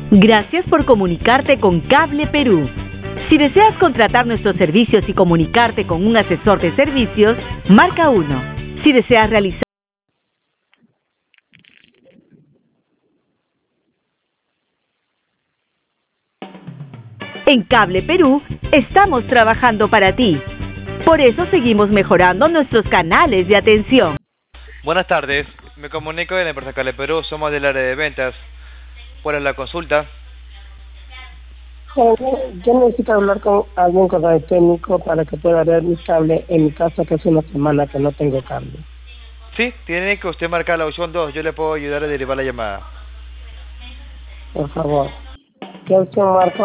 Gracias por comunicarte con Cable Perú. Si deseas contratar nuestros servicios y comunicarte con un asesor de servicios, marca 1. Si deseas realizar en Cable Perú, estamos trabajando para ti. Por eso seguimos mejorando nuestros canales de atención. Buenas tardes, me comunico en la empresa Cable Perú, somos del área de ventas. ¿Cuál es la consulta? Yo necesito hablar con algún correo técnico para que pueda ver mi cable en mi casa, que hace una semana que no tengo cable. Sí, tiene que usted marcar la opción 2, yo le puedo ayudar a derivar la llamada. Por favor. ¿Qué opción marco?